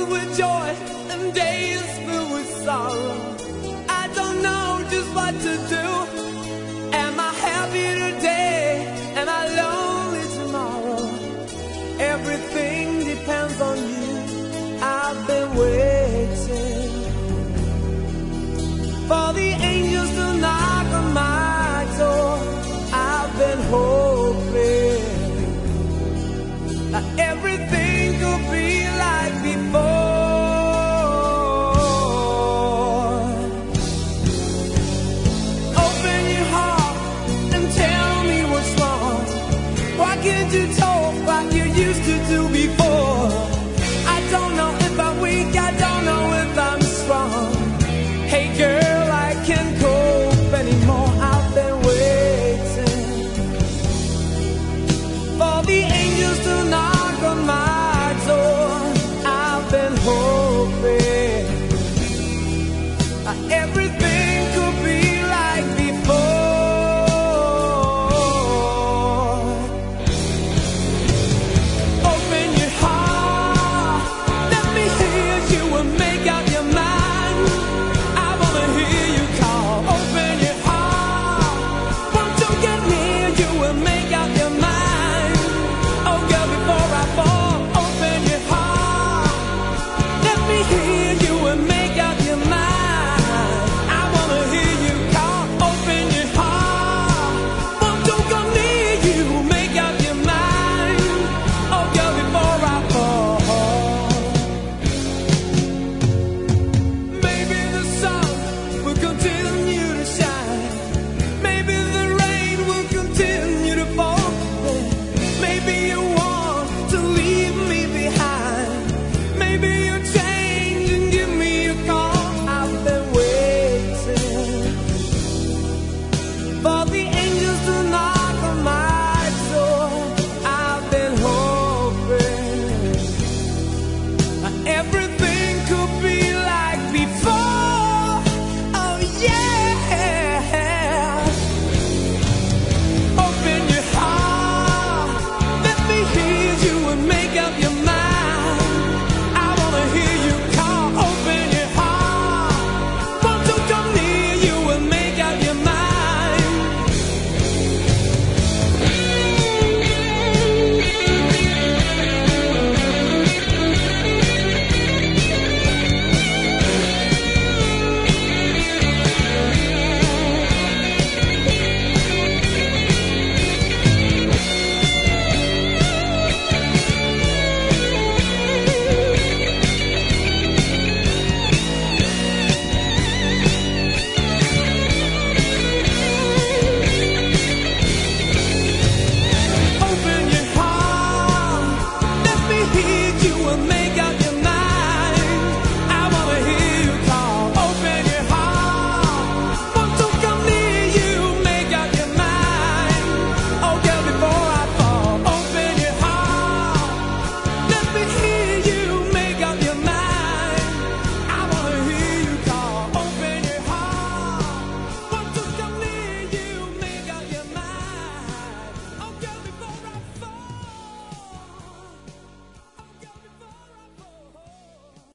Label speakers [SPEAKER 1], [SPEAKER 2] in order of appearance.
[SPEAKER 1] filled with joy and days filled with sorrow. I don't know just what to do. Am I happy today? Am I lonely tomorrow? Everything depends on you. I've been waiting for the angels to knock on my door. I've been hoping that everything could be like